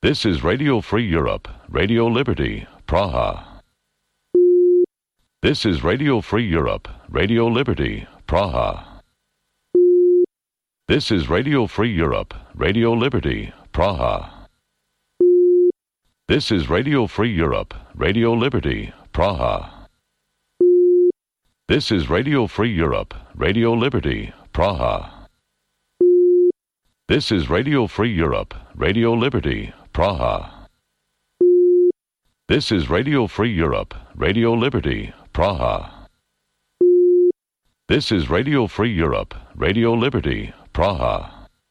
This is Radio Free Europe, Radio Liberty, Praha. This is Radio Free Europe, Radio Liberty, Praha. This is Radio Free Europe, Radio Liberty, Praha. This is Radio Free Europe, Radio Liberty, Praha. This is Radio Free Europe, Radio Liberty, Praha. This is Radio Free Europe, Radio Liberty, Praha. This is Radio Free Europe, Radio Liberty, Praha. This is Radio Free Europe, Radio Liberty, Praha.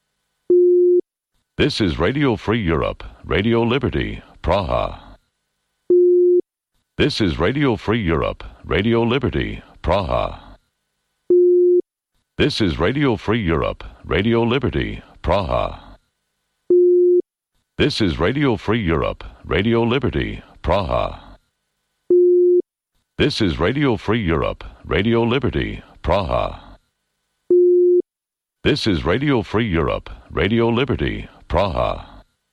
This is Radio Free Europe, Radio Liberty, Praha. This is Radio Free Europe, Radio Liberty, Praha. This is Radio Free Europe, Radio Liberty, Praha. This is Radio Free Europe, Radio Liberty, Praha. This is Radio Free Europe, Radio Liberty, Praha. This is Radio Free Europe, Radio Liberty, Praha.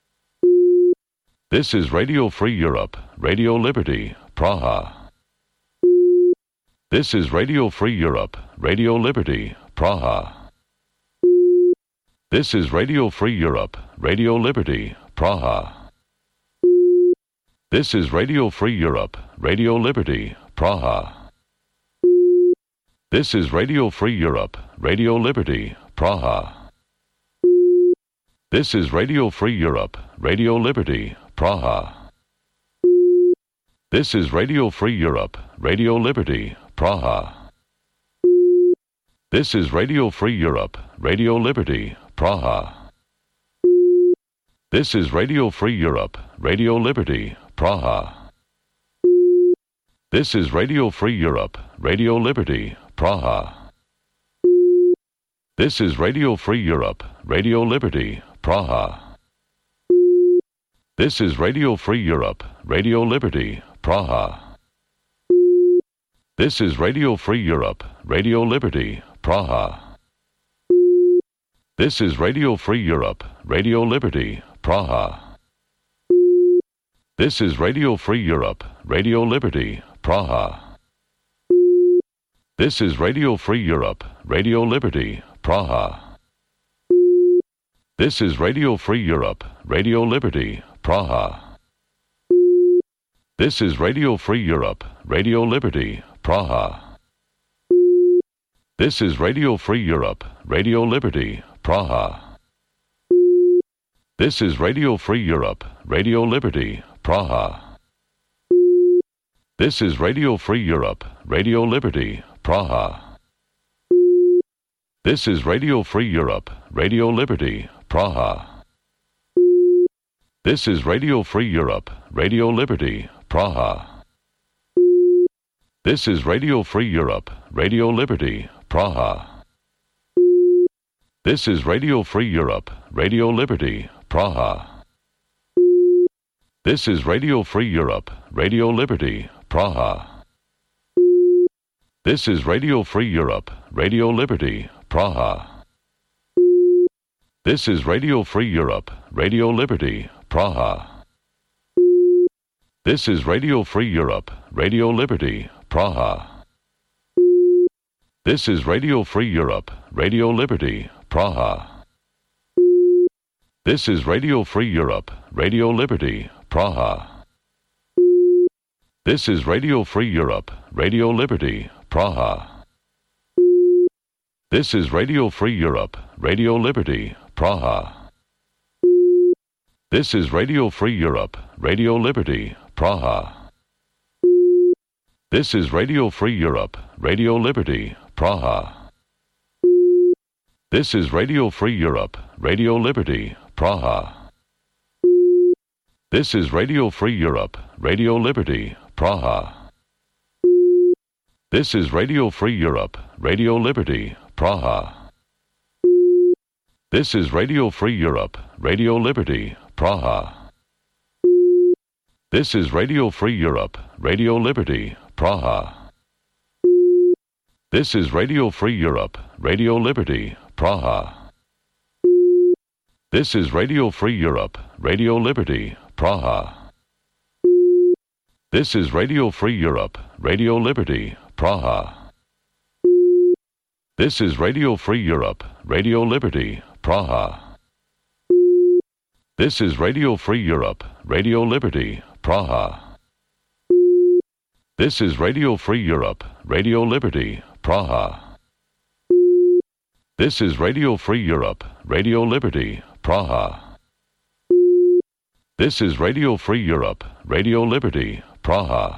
This is Radio Free Europe, Radio Liberty, Praha. This is Radio Free Europe, Radio Liberty, Praha. This is Radio Free Europe, Radio Liberty, Praha. This is Radio Free Europe, Radio Liberty, Praha. This is Radio Free Europe, Radio Liberty, Praha. This is Radio Free Europe, Radio Liberty, Praha. This is Radio Free Europe, Radio Liberty, Praha. This is Radio Free Europe, Radio Liberty, Praha. This is Radio Free Europe, Radio Liberty, Praha. This is Radio Free Europe, Radio Liberty, Praha. This is Radio Free Europe, Radio Liberty, Praha. This is Radio Free Europe, Radio Liberty, Praha. This is Radio Free Europe, Radio Liberty, Praha. This is Radio Free Europe, Radio Liberty, Praha. This is Radio Free Europe, Radio Liberty, Praha. This is Radio Free Europe, Radio Liberty, Praha. This is Radio Free Europe, Radio Liberty, Praha. This is Radio Free Europe, Radio Liberty, Praha. This is Radio Free Europe, Radio Liberty, Praha. This is Radio Free Europe, Radio Liberty, Praha. This is Radio Free Europe, Radio Liberty, Praha. This is Radio Free Europe, Radio Liberty, Praha. This is Radio Free Europe, Radio Liberty, Praha. This is Radio Free Europe, Radio Liberty, Praha. This is Radio Free Europe, Radio Liberty, Praha. This is Radio Free Europe, Radio Liberty, Praha. This is Radio Free Europe, Radio Liberty, Praha. This is Radio Free Europe, Radio Liberty, Praha. This is Radio Free Europe, Radio Liberty, Praha. This is Radio Free Europe, Radio Liberty, Praha. This is Radio Free Europe, Radio Liberty, Praha. This is Radio Free Europe, Radio Liberty, Praha. This is Radio Free Europe, Radio Liberty, Praha. This is Radio Free Europe, Radio Liberty, Praha. This is Radio Free Europe, Radio Liberty, Praha. This is Radio Free Europe, Radio Liberty, Praha. This is Radio Free Europe, Radio Liberty, Praha. This is Radio Free Europe, Radio Liberty, Praha. This is Radio Free Europe, Radio Liberty, Praha. This is Radio Free Europe, Radio Liberty, Praha. This is Radio Free Europe, Radio Liberty, Praha. This is Radio Free Europe, Radio Liberty, Praha. This is Radio Free Europe, Radio Liberty, Praha. This is Radio Free Europe, Radio Liberty, Praha. This is Radio Free Europe, Radio Liberty, Praha. This is Radio Free Europe, Radio Liberty, Praha. This is Radio Free Europe, Radio Liberty, Praha. This is Radio Free Europe, Radio Liberty, Praha.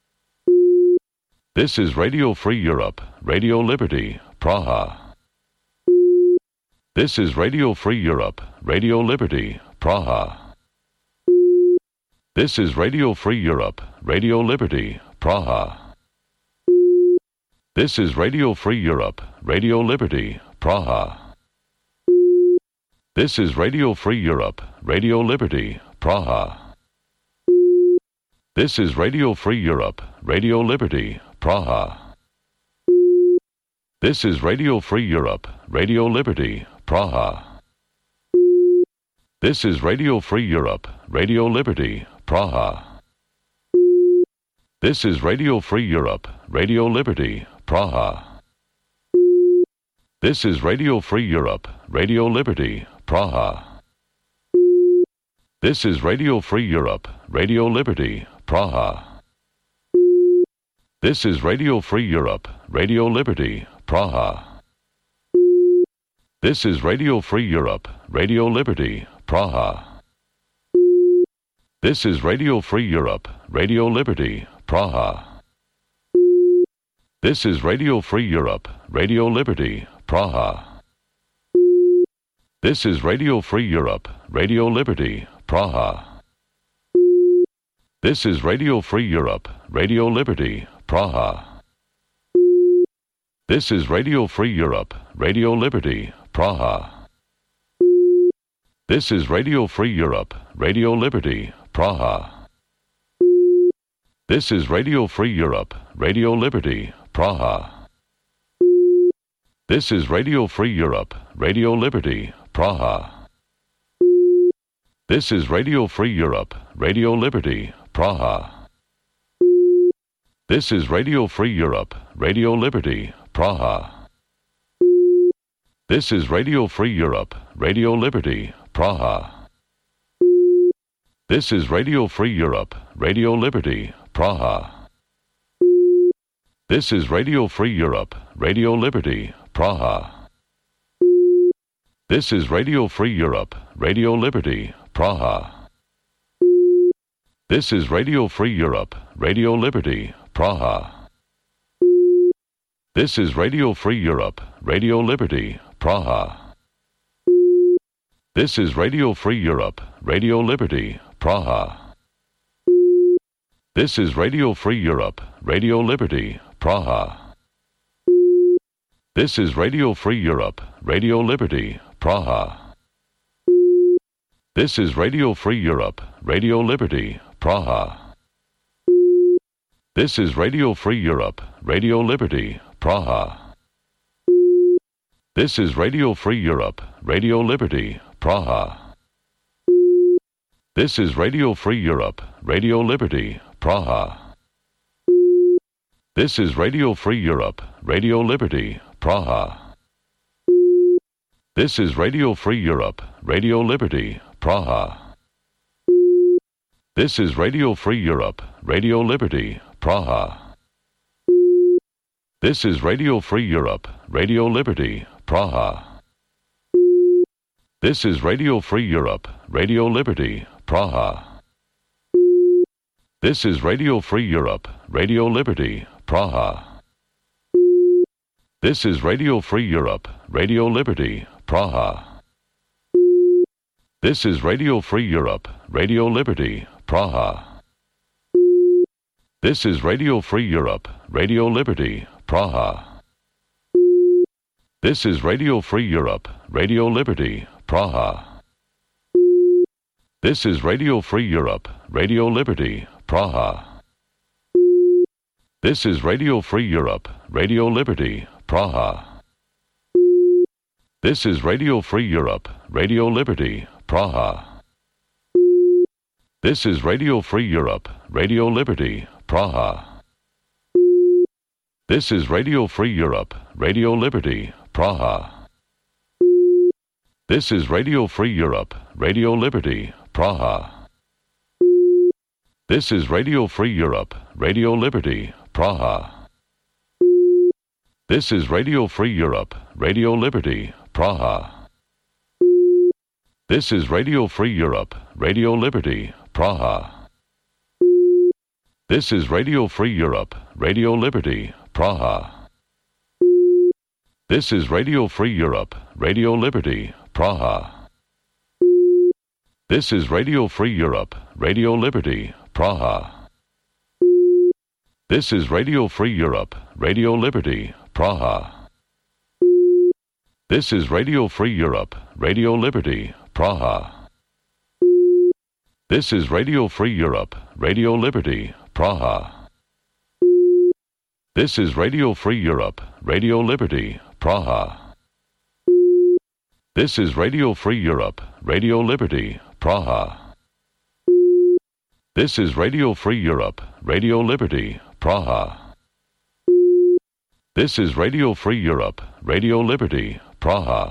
This is Radio Free Europe, Radio Liberty, Praha. This is Radio Free Europe, Radio Liberty, Praha. This is Radio Free Europe, Radio Liberty, Praha. This is Radio Free Europe, Radio Liberty, Praha. This is Radio Free Europe, Radio Liberty, Praha. This is Radio Free Europe, Radio Liberty, Praha. This is Radio Free Europe, Radio Liberty, Praha. This is Radio Free Europe, Radio Liberty, Praha. This is Radio Free Europe, Radio Liberty, Praha. This is Radio Free Europe, Radio Liberty, Praha. This is Radio Free Europe, Radio Liberty, Praha. This is Radio Free Europe, Radio Liberty, Praha. This is Radio Free Europe, Radio Liberty, Praha. This is Radio Free Europe, Radio Liberty, Praha. This is Radio Free Europe, Radio Liberty, Praha. This is Radio Free Europe, Radio Liberty, Praha. This is Radio Free Europe, Radio Liberty, Praha. This is Radio Free Europe, Radio Liberty, Praha. This is Radio Free Europe, Radio Liberty, Praha. This is Radio Free Europe, Radio Liberty, Praha. This is Radio Free Europe, Radio Liberty, Praha. This is Radio Free Europe, Radio Liberty, Praha. This is Radio Free Europe, Radio Liberty, Praha. This is Radio Free Europe, Radio Liberty, Praha. This is Radio Free Europe, Radio Liberty, Praha. This is Radio Free Europe, Radio Liberty, Praha. This is Radio Free Europe, Radio Liberty, Praha. This is Radio Free Europe, Radio Liberty, Praha. This is Radio Free Europe, Radio Liberty, Praha. This is Radio Free Europe, Radio Liberty, Praha. This is Radio Free Europe, Radio Liberty, Praha. This is Radio Free Europe, Radio Liberty, Praha. This is Radio Free Europe, Radio Liberty, Praha. This is Radio Free Europe, Radio Liberty, Praha. This is Radio Free Europe, Radio Liberty, Praha. This is Radio Free Europe, Radio Liberty, Praha. This is Radio Free Europe, Radio Liberty, Praha. This is Radio Free Europe, Radio Liberty, Praha. This is Radio Free Europe, Radio Liberty, Praha. This is Radio Free Europe, Radio Liberty, Praha. This is Radio Free Europe, Radio Liberty, Praha. This is Radio Free Europe, Radio Liberty, Praha. This is Radio Free Europe, Radio Liberty, Praha. This is Radio Free Europe, Radio Liberty, Praha. This is Radio Free Europe, Radio Liberty, Praha. This is Radio Free Europe, Radio Liberty, Praha. This is Radio Free Europe, Radio Liberty, Praha. This is Radio Free Europe, Radio Liberty, Praha. This is Radio Free Europe, Radio Liberty, Praha. This is Radio Free Europe, Radio Liberty, Praha. This is Radio Free Europe, Radio Liberty, Praha. This is Radio Free Europe, Radio Liberty, Praha. This is Radio Free Europe, Radio Liberty, Praha. This is Radio Free Europe, Radio Liberty, Praha. This is Radio Free Europe, Radio Liberty, Praha. This is Radio Free Europe, Radio Liberty, Praha. This is Radio Free Europe, Radio Liberty, Praha. This is Radio Free Europe, Radio Liberty, Praha. This is Radio Free Europe, Radio Liberty, Praha. This is Radio Free Europe, Radio Liberty, Praha. This is Radio Free Europe, Radio Liberty, Praha. This is Radio Free Europe, Radio Liberty, Praha. This is Radio Free Europe, Radio Liberty, Praha. This is Radio Free Europe, Radio Liberty, Praha. This is Radio Free Europe, Radio Liberty, Praha.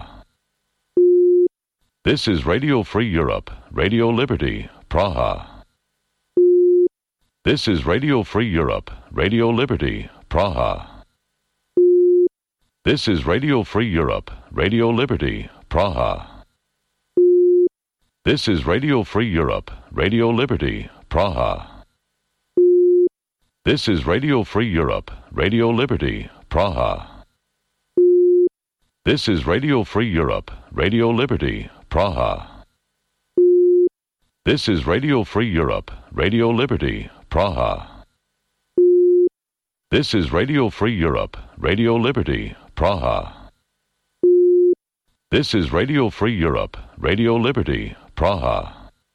This is Radio Free Europe, Radio Liberty, Praha. This is Radio Free Europe, Radio Liberty, Praha. This is Radio Free Europe, Radio Liberty, Praha. This is Radio Free Europe, Radio Liberty, Praha. This is Radio Free Europe, Radio Liberty, Praha. This is Radio Free Europe, Radio Liberty, Praha. This is Radio Free Europe, Radio Liberty, Praha. This is Radio Free Europe, Radio Liberty, Praha. This is Radio Free Europe, Radio Liberty, Praha.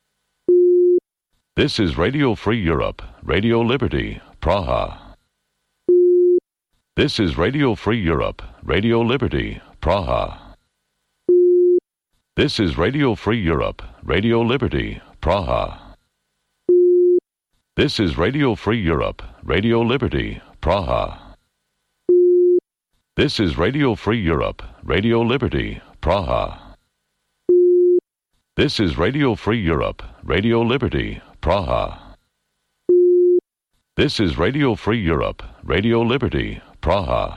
This is Radio Free Europe, Radio Liberty, Praha. This is Radio Free Europe, Radio Liberty, Praha. This is Radio Free Europe, Radio Liberty, Praha. This is Radio Free Europe, Radio Liberty, Praha. This is Radio Free Europe, Radio Liberty, Praha. This is Radio Free Europe, Radio Liberty, Praha. This is Radio Free Europe, Radio Liberty, Praha.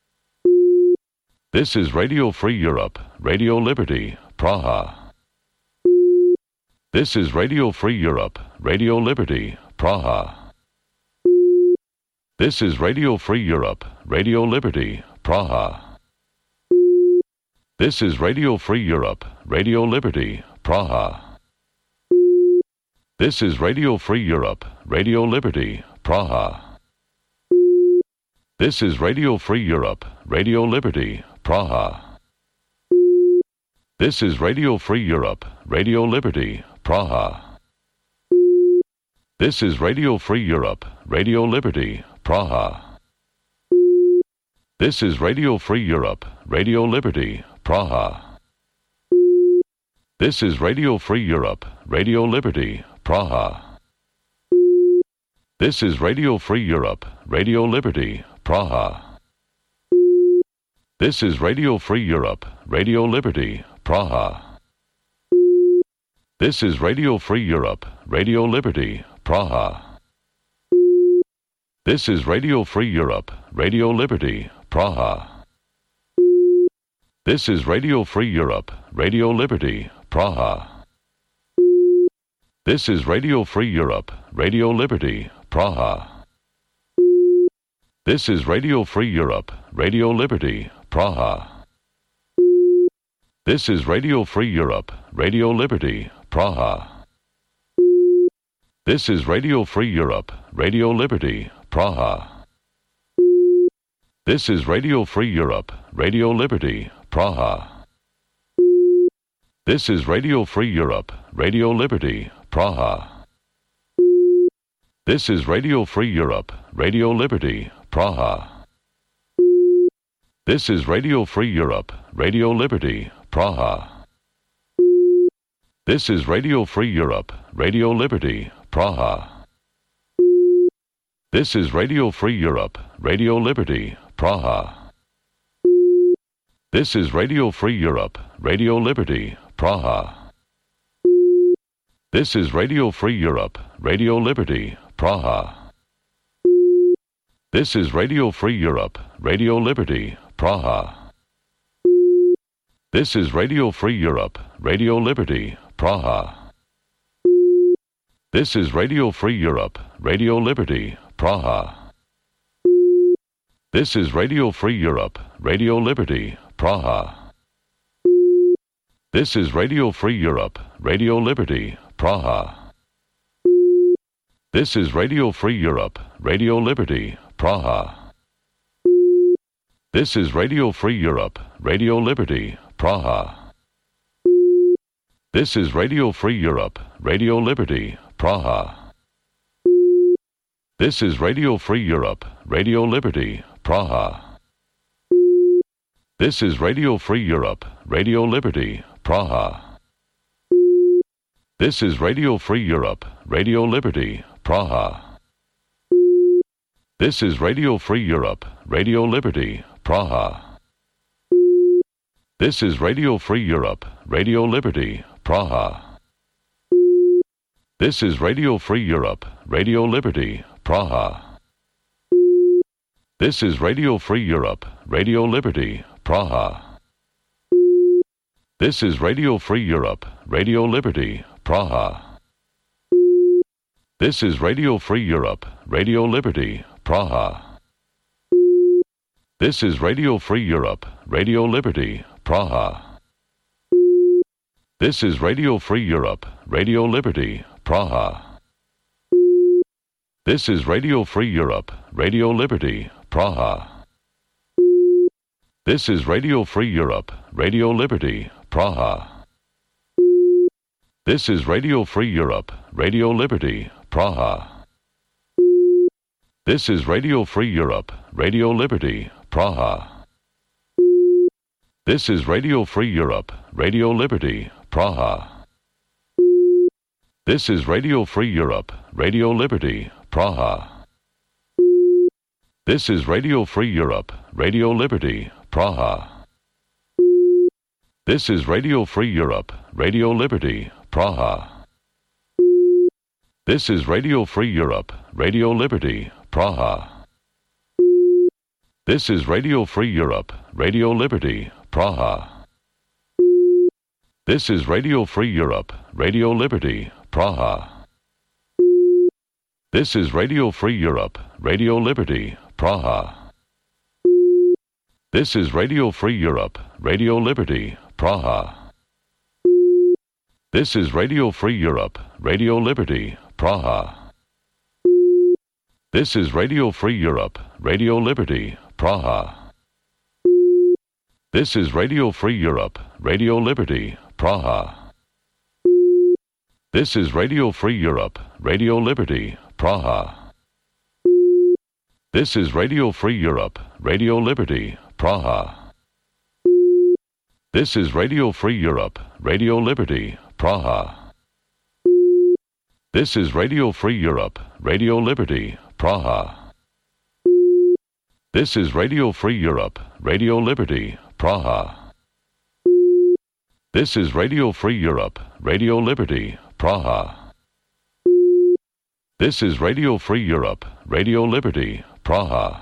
This is Radio Free Europe, Radio Liberty, Praha. This is Radio Free Europe, Radio Liberty, Praha. This is Radio Free Europe, Radio Liberty, Praha. This is Radio Free Europe, Radio Liberty, Praha. This is Radio Free Europe, Radio Liberty, Praha. This is Radio Free Europe, Radio Liberty, Praha. This is Radio Free Europe, Radio Liberty, Praha. This is Radio Free Europe, Radio Liberty, Praha. This is Radio Free Europe, Radio Liberty, Praha. This is Radio Free Europe, Radio Liberty, Praha. This is Radio Free Europe, Radio Liberty, Praha. This is Radio Free Europe, Radio Liberty, Praha. This is Radio Free Europe, Radio Liberty, Praha. This is Radio Free Europe, Radio Liberty, Praha. This is Radio Free Europe, Radio Liberty, Praha. This is Radio Free Europe, Radio Liberty, Praha. This is Radio Free Europe, Radio Liberty, Praha. This is Radio Free Europe, Radio Liberty, Praha. This is Radio Free Europe, Radio Liberty, Praha. This is Radio Free Europe, Radio Liberty, Praha. This is Radio Free Europe, Radio Liberty, Praha. This is Radio Free Europe, Radio Liberty, Praha. This is Radio Free Europe, Radio Liberty, Praha. This is Radio Free Europe, Radio Liberty, Praha. This is Radio Free Europe, Radio Liberty, Praha. This is Radio Free Europe, Radio Liberty, Praha. This is Radio Free Europe, Radio Liberty, Praha. This is Radio Free Europe, Radio Liberty, Praha. This is Radio Free Europe, Radio Liberty, Praha. This is Radio Free Europe, Radio Liberty, Praha. This is Radio Free Europe, Radio Liberty, Praha. This is Radio Free Europe, Radio Liberty, Praha. This is Radio Free Europe, Radio Liberty, Praha. This is Radio Free Europe, Radio Liberty, Praha. This is Radio Free Europe, Radio Liberty, Praha. This is Radio Free Europe, Radio Liberty, Praha. This is Radio Free Europe, Radio Liberty, Praha. This is Radio Free Europe, Radio Liberty, Praha. This is Radio Free Europe, Radio Liberty, Praha. This is Radio Free Europe, Radio Liberty, Praha. This is Radio Free Europe, Radio Liberty, Praha. This is Radio Free Europe, Radio Liberty, Praha. This is Radio Free Europe, Radio Liberty, Praha. This is Radio Free Europe, Radio Liberty, Praha. This is Radio Free Europe, Radio Liberty, Praha. This is Radio Free Europe, Radio Liberty, Praha. This is Radio Free Europe, Radio Liberty, Praha. This is Radio Free Europe, Radio Liberty, Praha. This is Radio Free Europe, Radio Liberty, Praha. This is Radio Free Europe, Radio Liberty, Praha. This is Radio Free Europe, Radio Liberty, Praha. This is Radio Free Europe, Radio Liberty, Praha. This is Radio Free Europe, Radio Liberty, Praha. This is Radio Free Europe, Radio Liberty, Praha. This is Radio Free Europe, Radio Liberty, Praha. This is Radio Free Europe, Radio Liberty, Praha. This is Radio Free Europe, Radio Liberty, Praha. This is Radio Free Europe, Radio Liberty, Praha. This is Radio Free Europe, Radio Liberty, Praha. This is Radio Free Europe, Radio Liberty, Praha. This is Radio Free Europe, Radio Liberty, Praha. This is Radio Free Europe, Radio Liberty, Praha. This is Radio Free Europe, Radio Liberty, Praha. This is Radio Free Europe, Radio Liberty, Praha. This is Radio Free Europe, Radio Liberty, Praha. This is Radio Free Europe, Radio Liberty, Praha. This is Radio Free Europe, Radio Liberty, Praha. This is Radio Free Europe, Radio Liberty, Praha. This is Radio Free Europe, Radio Liberty, Praha.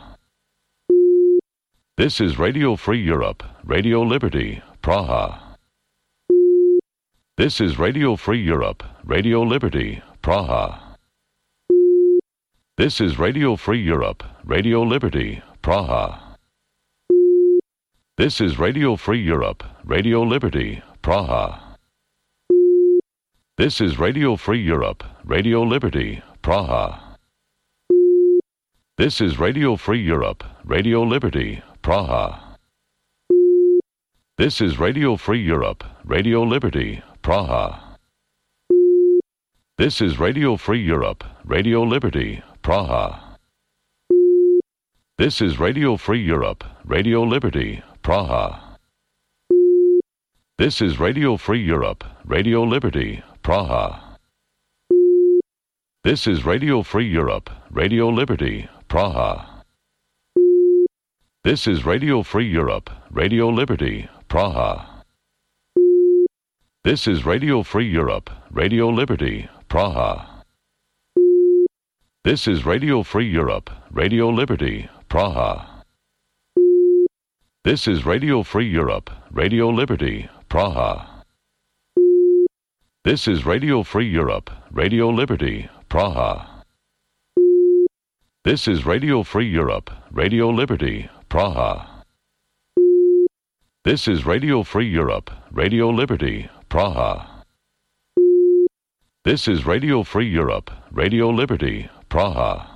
This is Radio Free Europe, Radio Liberty, Praha. This is Radio Free Europe, Radio Liberty, Praha. This is Radio Free Europe, Radio Liberty, Praha. This is Radio Free Europe, Radio Liberty, Praha. This is Radio Free Europe, Radio Liberty, Praha. This is Radio Free Europe, Radio Liberty, Praha. This is Radio Free Europe, Radio Liberty, Praha. This is Radio Free Europe, Radio Liberty, Praha. This is Radio Free Europe, Radio Liberty, Praha. This is Radio Free Europe, Radio Liberty, Praha. This is Radio Free Europe, Radio Liberty, Praha. This is Radio Free Europe, Radio Liberty, Praha. This is Radio Free Europe, Radio Liberty, Praha. This is Radio Free Europe, Radio Liberty, Praha. This is Radio Free Europe, Radio Liberty, Praha. This is Radio Free Europe, Radio Liberty, Praha. This is Radio Free Europe, Radio Liberty, Praha. This is Radio Free Europe, Radio Liberty, Praha. This is Radio Free Europe, Radio Liberty, Praha.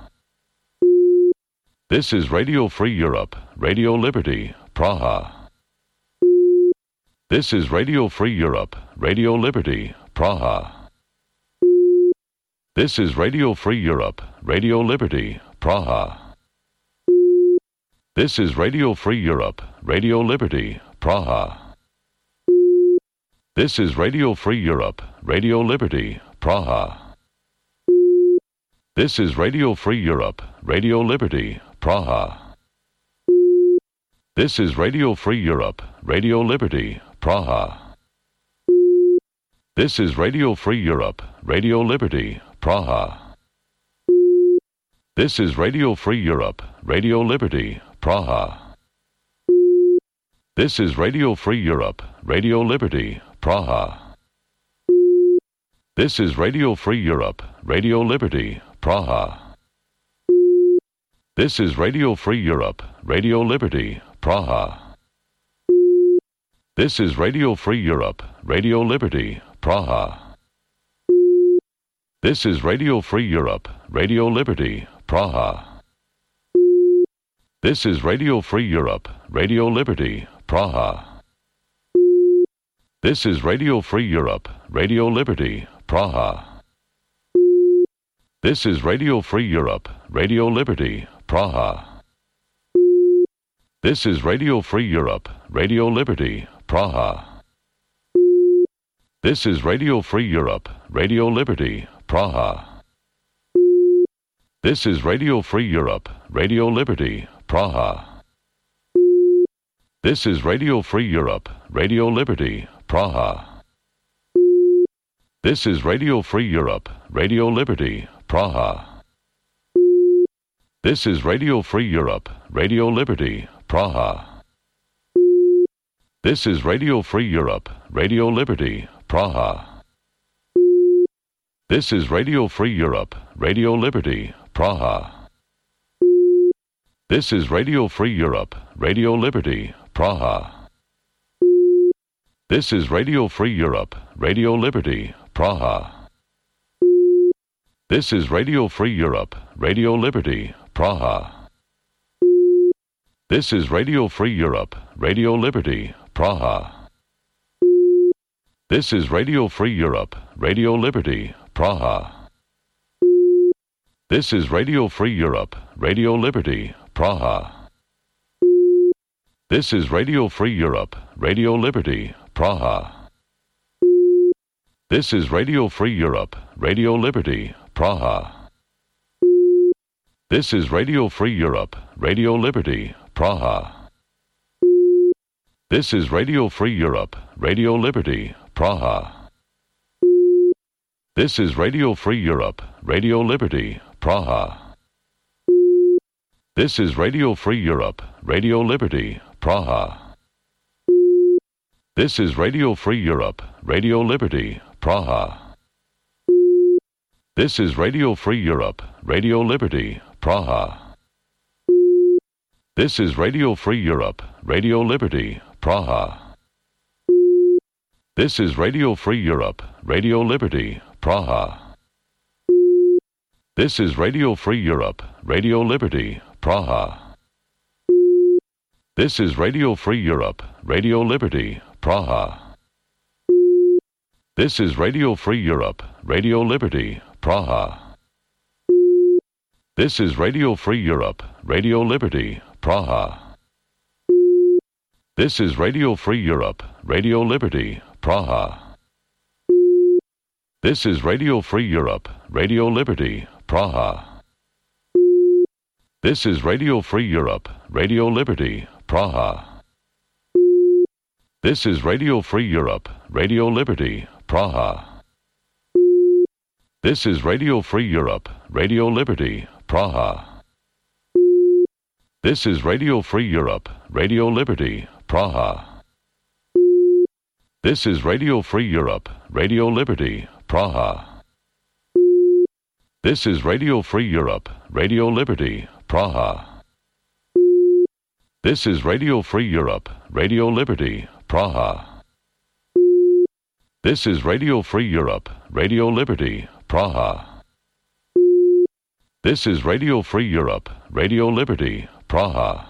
This is Radio Free Europe, Radio Liberty, Praha. This is Radio Free Europe, Radio Liberty, Praha. This is Radio Free Europe, Radio Liberty, Praha. This is Radio Free Europe, Radio Liberty, Praha. This is Radio Free Europe, Radio Liberty, Praha. This is Radio Free Europe, Radio Liberty, Praha. This is Radio Free Europe, Radio Liberty, Praha. This is Radio Free Europe, Radio Liberty, Praha. This is Radio Free Europe, Radio Liberty, Praha. This is Radio Free Europe, Radio Liberty, Praha. This is Radio Free Europe, Radio Liberty, Praha. This is Radio Free Europe, Radio Liberty, Praha. This is Radio Free Europe, Radio Liberty, Praha. This is Radio Free Europe, Radio Liberty, Praha. This is Radio Free Europe, Radio Liberty, Praha. This is Radio Free Europe, Radio Liberty, Praha. This is Radio Free Europe, Radio Liberty, Praha. This is Radio Free Europe, Radio Liberty, Praha. This is Radio Free Europe, Radio Liberty, Praha. This is Radio Free Europe, Radio Liberty, Praha. This is Radio Free Europe, Radio Liberty, Praha. This is Radio Free Europe, Radio Liberty, Praha. This is Radio Free Europe, Radio Liberty, Praha. This is Radio Free Europe, Radio Liberty, Praha. This is Radio Free Europe, Radio Liberty, Praha. This is Radio Free Europe, Radio Liberty, Praha. This is Radio Free Europe, Radio Liberty, Praha. This is Radio Free Europe, Radio Liberty, Praha. This is Radio Free Europe, Radio Liberty, Praha. This is Radio Free Europe, Radio Liberty, Praha. This is Radio Free Europe, Radio Liberty, Praha. This is Radio Free Europe, Radio Liberty, Praha. This is Radio Free Europe, Radio Liberty, Praha. This is Radio Free Europe, Radio Liberty, Praha. This is Radio Free Europe, Radio Liberty, Praha. This is Radio Free Europe, Radio Liberty, Praha. This is Radio Free Europe, Radio Liberty, Praha. This is Radio Free Europe, Radio Liberty, Praha. This is Radio Free Europe, Radio Liberty, Praha. This is Radio Free Europe, Radio Liberty, Praha. This is Radio Free Europe, Radio Liberty, Praha. This is Radio Free Europe, Radio Liberty, Praha. This is Radio Free Europe, Radio Liberty, Praha. This is Radio Free Europe, Radio Liberty, Praha. This is Radio Free Europe, Radio Liberty, Praha. This is Radio Free Europe, Radio Liberty, Praha. This is Radio Free Europe, Radio Liberty, Praha. This is Radio Free Europe, Radio Liberty, Praha. This is Radio Free Europe, Radio Liberty, Praha. This is Radio Free Europe, Radio Liberty, Praha. This is Radio Free Europe, Radio Liberty, Praha. This is Radio Free Europe, Radio Liberty, Praha. This is Radio Free Europe, Radio Liberty, Praha. This is Radio Free Europe, Radio Liberty, Praha. This is Radio Free Europe, Radio Liberty, Praha. This is Radio Free Europe, Radio Liberty, Praha.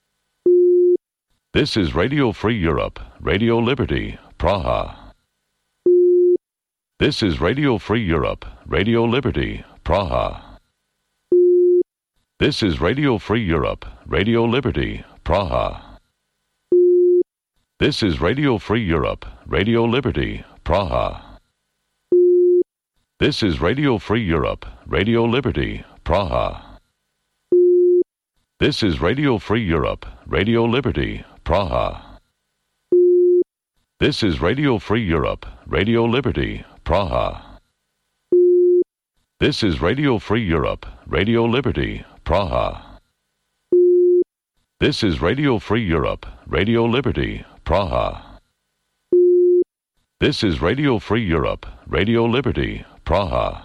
This is Radio Free Europe, Radio Liberty, Praha. This is Radio Free Europe, Radio Liberty, Praha. This is Radio Free Europe, Radio Liberty, Praha. This is Radio Free Europe, Radio Liberty, Praha. This is Radio Free Europe, Radio Liberty, Praha. This is Radio Free Europe, Radio Liberty, Praha. This is Radio Free Europe, Radio Liberty, Praha. This is Radio Free Europe, Radio Liberty, Praha. This is Radio Free Europe, Radio Liberty, Praha. This is Radio Free Europe, Radio Liberty, Praha.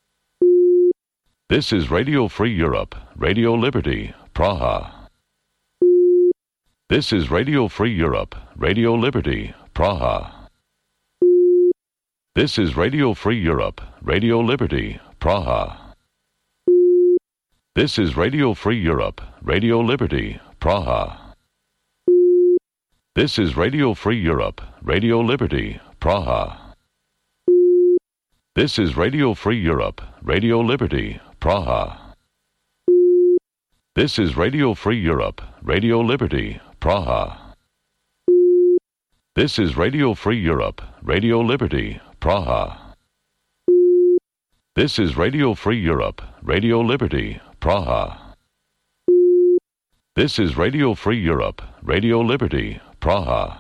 This is Radio Free Europe, Radio Liberty, Praha. This is Radio Free Europe, Radio Liberty, Praha. This is Radio Free Europe, Radio Liberty, Praha. This is Radio Free Europe, Radio Liberty, Praha. This is Radio Free Europe, Radio Liberty, Praha. This is Radio Free Europe, Radio Liberty, Praha. This is Radio Free Europe, Radio Liberty, Praha. This is Radio Free Europe, Radio Liberty, Praha. This is Radio Free Europe, Radio Liberty, Praha. This is Radio Free Europe, Radio Liberty, Praha.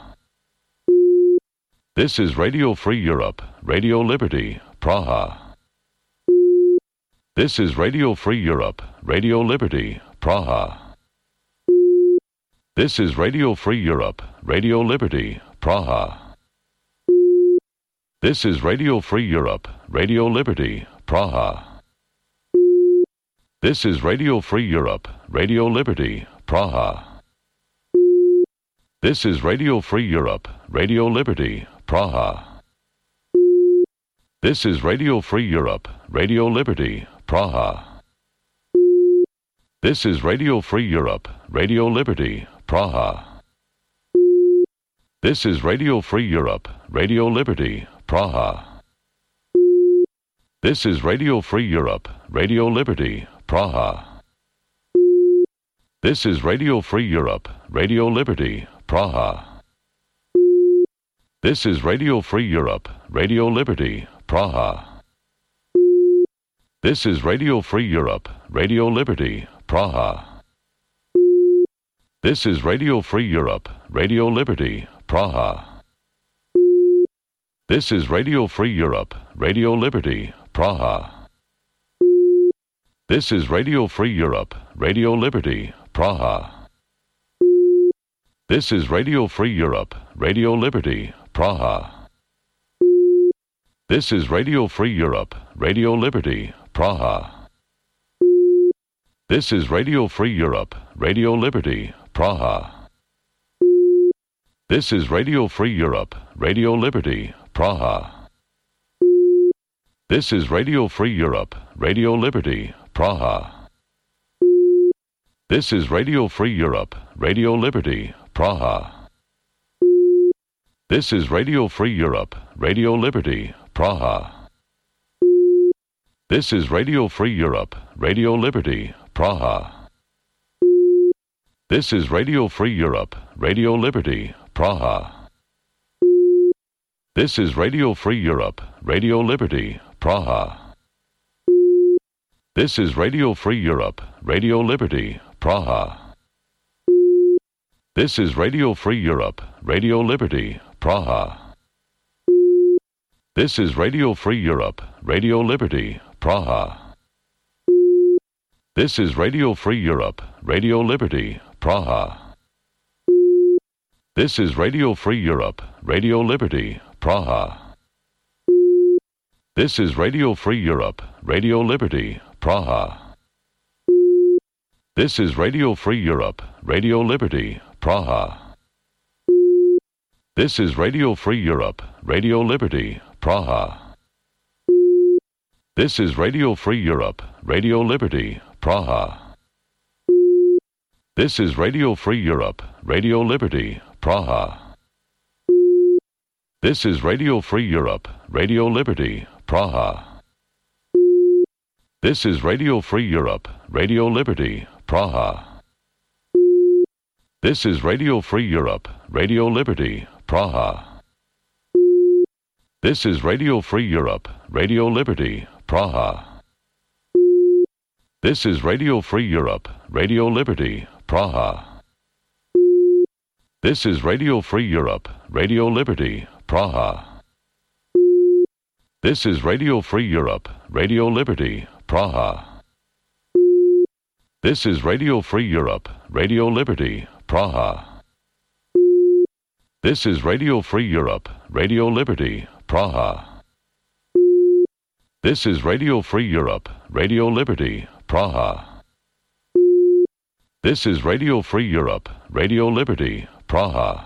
This is Radio Free Europe, Radio Liberty, Praha. This is Radio Free Europe, Radio Liberty, Praha. This is Radio Free Europe, Radio Liberty, Praha. This is Radio Free Europe, Radio Liberty, Praha. This is Radio Free Europe, Radio Liberty, Praha. This is Radio Free Europe, Radio Liberty, Praha. This is Radio Free Europe, Radio Liberty, Praha. This is Radio Free Europe, Radio Liberty, Praha. This is Radio Free Europe, Radio Liberty, Praha. This is Radio Free Europe, Radio Liberty, Praha. This is Radio Free Europe, Radio Liberty, Praha. This is Radio Free Europe, Radio Liberty, Praha. This is Radio Free Europe, Radio Liberty, Praha. This is Radio Free Europe, Radio Liberty, Praha. This is Radio Free Europe, Radio Liberty, Praha. This is Radio Free Europe, Radio Liberty, Praha. This is Radio Free Europe, Radio Liberty, Praha. This is Radio Free Europe, Radio Liberty, Praha. This is Radio Free Europe, Radio Liberty, Praha. This is Radio Free Europe, Radio Liberty, Praha. This is Radio Free Europe, Radio Liberty, Praha. This is Radio Free Europe, Radio Liberty, Praha. This is Radio Free Europe, Radio Liberty, Praha. This is Radio Free Europe, Radio Liberty, Praha. This is Radio Free Europe, Radio Liberty, Praha. This is Radio Free Europe, Radio Liberty, Praha. This is Radio Free Europe, Radio Liberty, Praha. This is Radio Free Europe, Radio Liberty, Praha. This is Radio Free Europe, Radio Liberty, Praha. This is Radio Free Europe, Radio Liberty, Praha. This is Radio Free Europe, Radio Liberty, Praha. This is Radio Free Europe, Radio Liberty, Praha. This is Radio Free Europe, Radio Liberty, Praha. This is Radio Free Europe, Radio Liberty, Praha. This is Radio Free Europe, Radio Liberty, Praha. This is Radio Free Europe, Radio Liberty, Praha. This is Radio Free Europe, Radio Liberty, Praha. This is Radio Free Europe, Radio Liberty, Praha. This is Radio Free Europe, Radio Liberty, Praha. This is Radio Free Europe, Radio Liberty, Praha. This is Radio Free Europe, Radio Liberty, Praha. This is Radio Free Europe, Radio Liberty, Praha. This is Radio Free Europe, Radio Liberty, Praha. This is Radio Free Europe, Radio Liberty, Praha. This is Radio Free Europe, Radio Liberty, Praha. This is Radio Free Europe, Radio Liberty, Praha. This is Radio Free Europe, Radio Liberty, Praha.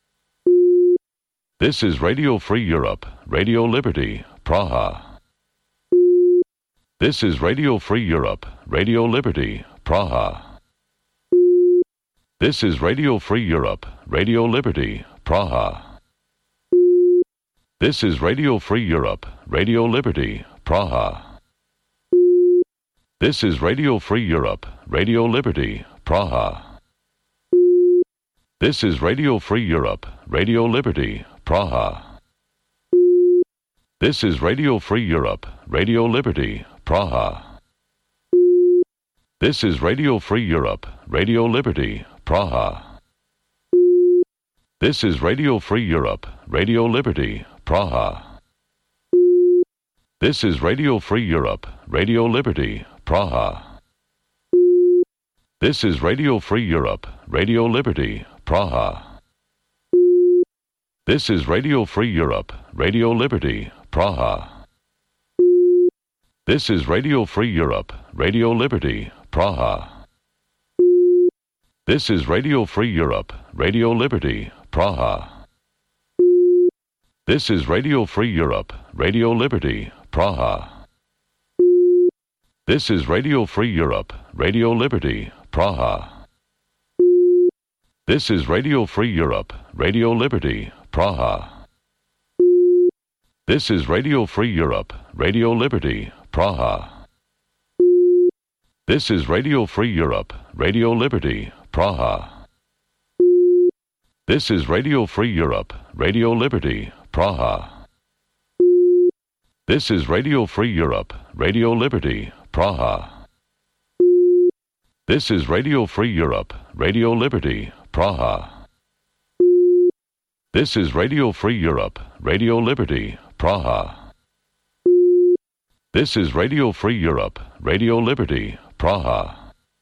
This is Radio Free Europe, Radio Liberty, Praha. This is Radio Free Europe, Radio Liberty, Praha. This is Radio Free Europe, Radio Liberty, Praha. This is Radio Free Europe, Radio Liberty, Praha. This is Radio Free Europe, Radio Liberty, Praha. This is Radio Free Europe, Radio Liberty, Praha. This is Radio Free Europe, Radio Liberty, Praha. This is Radio Free Europe, Radio Liberty, Praha. This is Radio Free Europe, Radio Liberty, Praha. This is Radio Free Europe, Radio Liberty, Praha. This is Radio Free Europe, Radio Liberty, Praha. This is Radio Free Europe, Radio Liberty, Praha. This is Radio Free Europe, Radio Liberty, Praha. This is Radio Free Europe, Radio Liberty, Praha. This is Radio Free Europe, Radio Liberty, Praha. This is Radio Free Europe, Radio Liberty, Praha. This is Radio Free Europe, Radio Liberty, Praha. This is Radio Free Europe, Radio Liberty, Praha. This is Radio Free Europe, Radio Liberty, Praha. This is Radio Free Europe, Radio Liberty, Praha. This is Radio Free Europe, Radio Liberty, Praha. This is Radio Free Europe, Radio Liberty, Praha. This is Radio Free Europe, Radio Liberty, Praha. This is Radio Free Europe, Radio Liberty, Praha.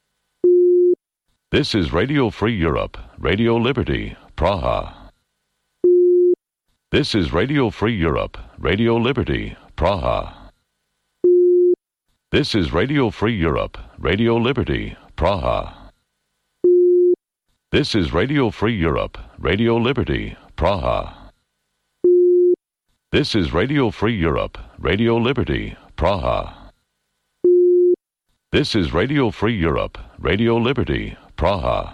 This is Radio Free Europe, Radio Liberty, Praha. This is Radio Free Europe, Radio Liberty, Praha. This is Radio Free Europe, Radio Liberty, Praha. This is Radio Free Europe, Radio Liberty, Praha. This is Radio Free Europe, Radio Liberty, Praha. This is Radio Free Europe, Radio Liberty, Praha.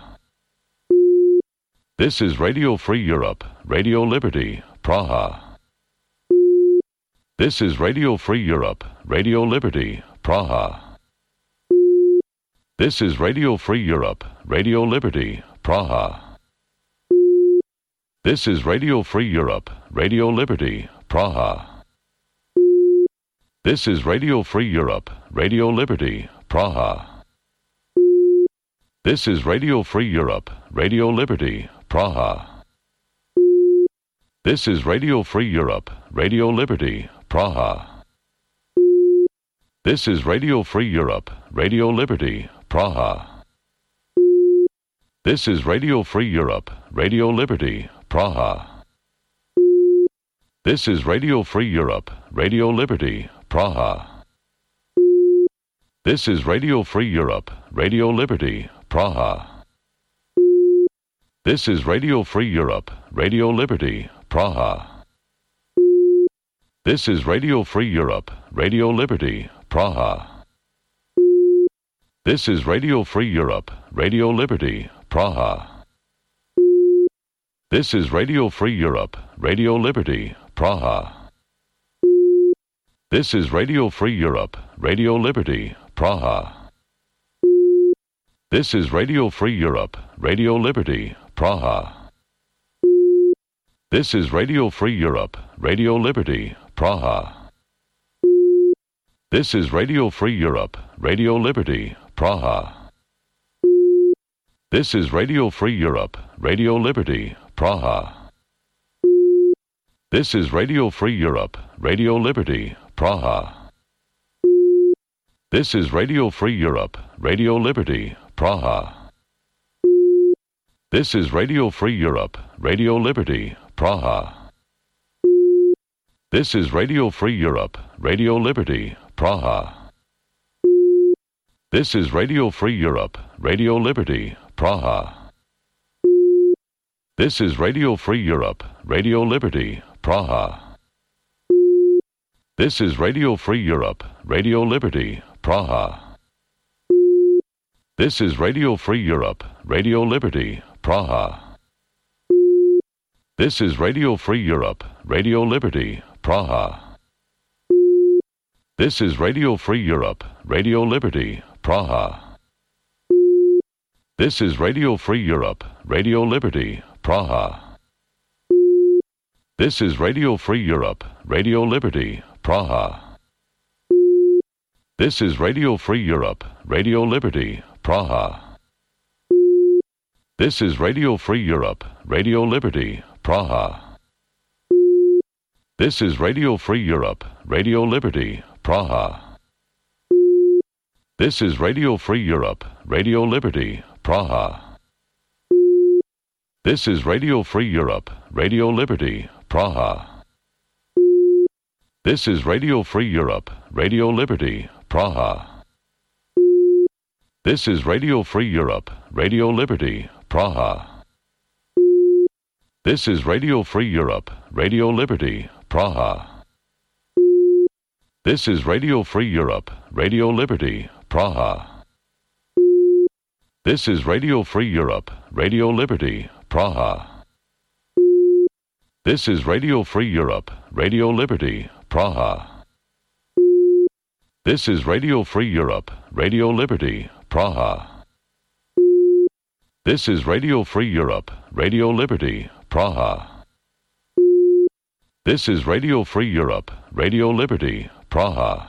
This is Radio Free Europe, Radio Liberty, Praha. This is Radio Free Europe, Radio Liberty, Praha. This is Radio Free Europe, Radio Liberty, Praha. This is Radio Free Europe, Radio Liberty, Praha. This is Radio Free Europe, Radio Liberty, Praha. This is Radio Free Europe, Radio Liberty, Praha. This is Radio Free Europe, Radio Liberty, Praha. This is Radio Free Europe, Radio Liberty, Praha. This is Radio Free Europe, Radio Liberty, Praha. This is Radio Free Europe, Radio Liberty, Praha. This is Radio Free Europe, Radio Liberty, Praha. This is Radio Free Europe, Radio Liberty, Praha. This is Radio Free Europe, Radio Liberty, Praha. This is Radio Free Europe, Radio Liberty, Praha. This is Radio Free Europe, Radio Liberty, Praha. This is Radio Free Europe, Radio Liberty, Praha. This is Radio Free Europe, Radio Liberty, Praha. This is Radio Free Europe, Radio Liberty, Praha. This is Radio Free Europe, Radio Liberty, Praha. This is Radio Free Europe, Radio Liberty, Praha. This is Radio Free Europe, Radio Liberty, Praha. This is Radio Free Europe, Radio Liberty, Praha. This is Radio Free Europe, Radio Liberty, Praha. This is Radio Free Europe, Radio Liberty, Praha. This is Radio Free Europe, Radio Liberty, Praha. This is Radio Free Europe, Radio Liberty, Praha. This is Radio Free Europe, Radio Liberty, Praha. This is Radio Free Europe, Radio Liberty, Praha. This is Radio Free Europe, Radio Liberty, Praha. This is Radio Free Europe, Radio Liberty, Praha. This is Radio Free Europe, Radio Liberty, Praha. This is Radio Free Europe, Radio Liberty, Praha. This is Radio Free Europe, Radio Liberty, Praha. This is Radio Free Europe, Radio Liberty, Praha. This is Radio Free Europe, Radio Liberty, Praha. This is Radio Free Europe, Radio Liberty, Praha. This is Radio Free Europe, Radio Liberty, Praha. This is Radio Free Europe, Radio Liberty, Praha. This is Radio Free Europe, Radio Liberty, Praha. This is Radio Free Europe, Radio Liberty, Praha. This is Radio Free Europe, Radio Liberty, Praha. This is Radio Free Europe, Radio Liberty, Praha. This is Radio Free Europe, Radio Liberty, Praha. This is Radio Free Europe, Radio Liberty, Praha. This is Radio Free Europe, Radio Liberty, Praha. This is Radio Free Europe, Radio Liberty, Praha.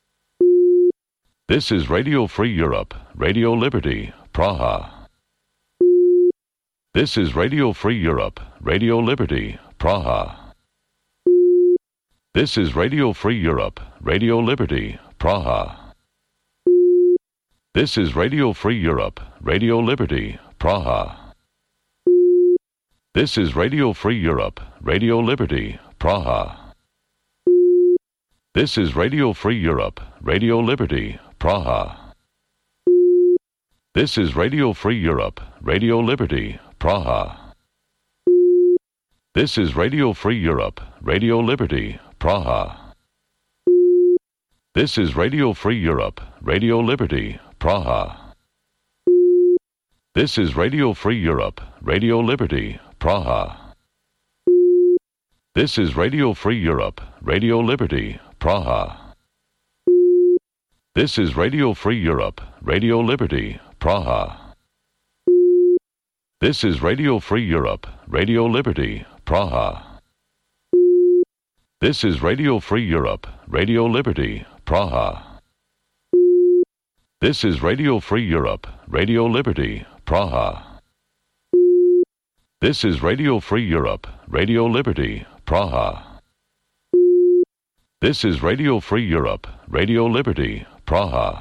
This is Radio Free Europe, Radio Liberty, Praha. This is Radio Free Europe, Radio Liberty, Praha. This is Radio Free Europe, Radio Liberty, Praha. This is Radio Free Europe, Radio Liberty, Praha. This is Radio Free Europe, Radio Liberty, Praha. This is Radio Free Europe, Radio Liberty, Praha. This is Radio Free Europe, Radio Liberty, Praha. This is Radio Free Europe, Radio Liberty, Praha. This is Radio Free Europe, Radio Liberty, Praha. This is Radio Free Europe, Radio Liberty, Praha. This is Radio Free Europe, Radio Liberty, Praha. This is Radio Free Europe, Radio Liberty, Praha. This is Radio Free Europe, Radio Liberty, Praha. This is Radio Free Europe, Radio Liberty, Praha. This is Radio Free Europe, Radio Liberty, Praha. This is Radio Free Europe, Radio Liberty, Praha. This is Radio Free Europe, Radio Liberty, Praha.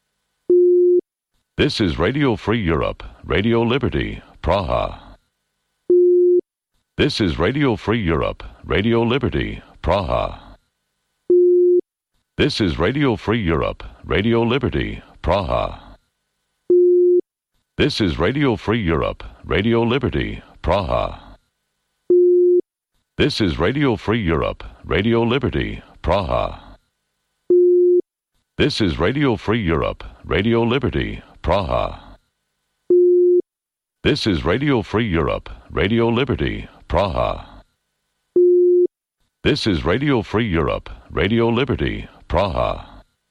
This is Radio Free Europe, Radio Liberty, Praha. This is Radio Free Europe, Radio Liberty, Praha. This is Radio Free Europe, Radio Liberty, Praha. This is Radio Free Europe, Radio Liberty, Praha. This is Radio Free Europe, Radio Liberty, Praha. This is Radio Free Europe, Radio Liberty, Praha. This is Radio Free Europe, Radio Liberty, Praha. This is Radio Free Europe, Radio Liberty, Praha.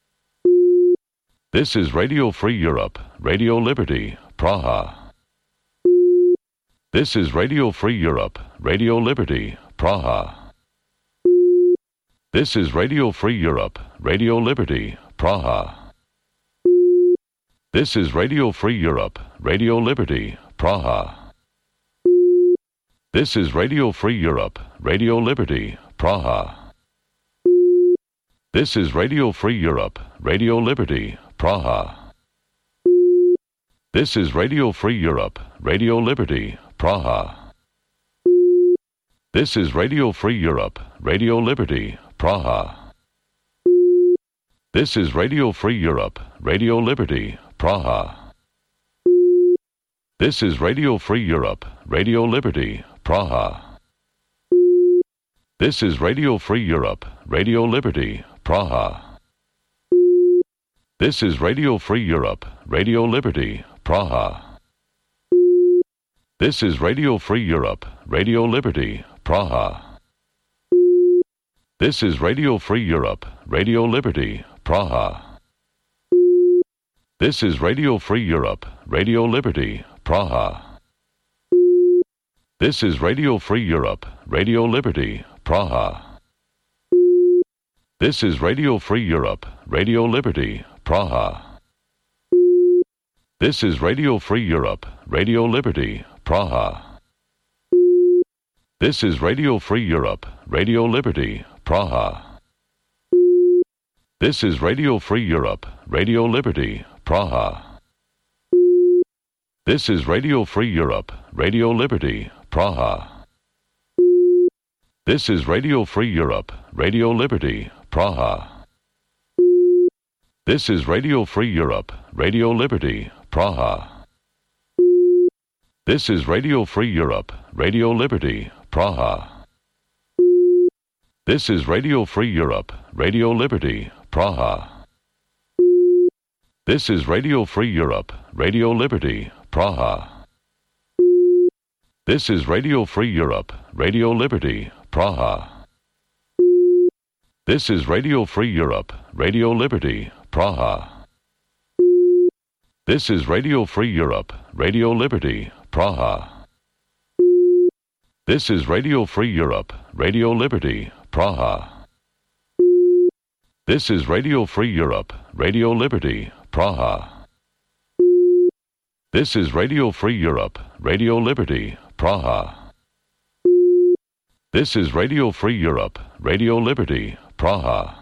This is Radio Free Europe, Radio Liberty, Praha. This is Radio Free Europe, Radio Liberty, Praha. This is Radio Free Europe, Radio Liberty, Praha. This is Radio Free Europe, Radio Liberty, Praha. This is Radio Free Europe, Radio Liberty, Praha. This is Radio Free Europe, Radio Liberty, Praha. This is Radio Free Europe, Radio Liberty, Praha. This is Radio Free Europe, Radio Liberty, Praha. This is Radio Free Europe, Radio Liberty, Praha. This is Radio Free Europe, Radio Liberty, Praha. This is Radio Free Europe, Radio Liberty, Praha. This is Radio Free Europe, Radio Liberty, Praha. This is Radio Free Europe, Radio Liberty, Praha. This is Radio Free Europe, Radio Liberty, Praha. This is Radio Free Europe, Radio Liberty, Praha. This is Radio Free Europe, Radio Liberty, Praha. This is Radio Free Europe, Radio Liberty, Praha. This is Radio Free Europe, Radio Liberty, Praha. This is Radio Free Europe, Radio Liberty, Praha. This is Radio Free Europe, Radio Liberty, Praha. This is Radio Free Europe, Radio Liberty, Praha. This is Radio Free Europe, Radio Liberty, Praha. This is Radio Free Europe, Radio Liberty, Praha. This is Radio Free Europe, Radio Liberty, Praha. This is Radio Free Europe, Radio Liberty, Praha. This is Radio Free Europe, Radio Liberty, Praha. This is Radio Free Europe, Radio Liberty, Praha. This is Radio Free Europe, Radio Liberty, Praha. This is Radio Free Europe, Radio Liberty, Praha. This is Radio Free Europe, Radio Liberty, Praha. This is Radio Free Europe, Radio Liberty, Praha. This is Radio Free Europe, Radio Liberty, Praha. This is Radio Free Europe, Radio Liberty, Praha.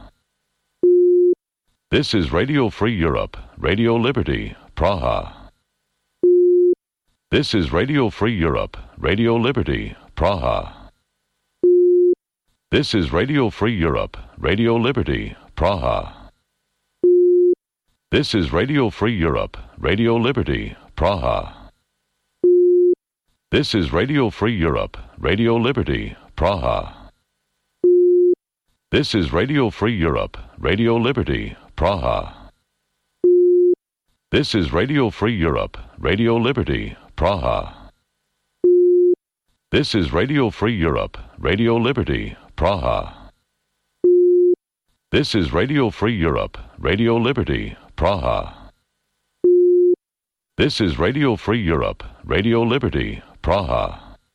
This is Radio Free Europe, Radio Liberty, Praha. This is Radio Free Europe, Radio Liberty, Praha. This is Radio Free Europe, Radio Liberty, Praha. This is Radio Free Europe, Radio Liberty, Praha. This is Radio Free Europe, Radio Liberty, Praha. This is Radio Free Europe, Radio Liberty, Praha. This is Radio Free Europe, Radio Liberty, Praha. This is Radio Free Europe, Radio Liberty, Praha. This is Radio Free Europe, Radio Liberty, Praha. This is Radio Free Europe, Radio Liberty, Praha.